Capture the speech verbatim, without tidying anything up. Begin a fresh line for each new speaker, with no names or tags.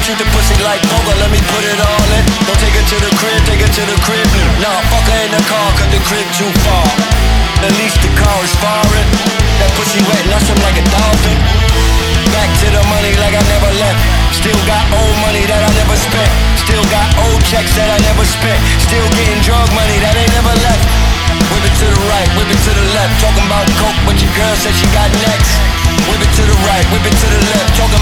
treat the pussy like poker, let me put it all in. Don't take her to the crib, take her to the crib. Nah, fuck her in the car, cause the crib too far. At least the car is foreign. That pussy wet, and I swim like a dolphin. Back to the money like I never left. Still got old money that I never spent. Still got old checks that I never spent. Still getting drug money that ain't never left. Whip it to the right, whip it to the left. Talking about coke, but your girl said she got next. Whip it to the right, whip it to the left. Talking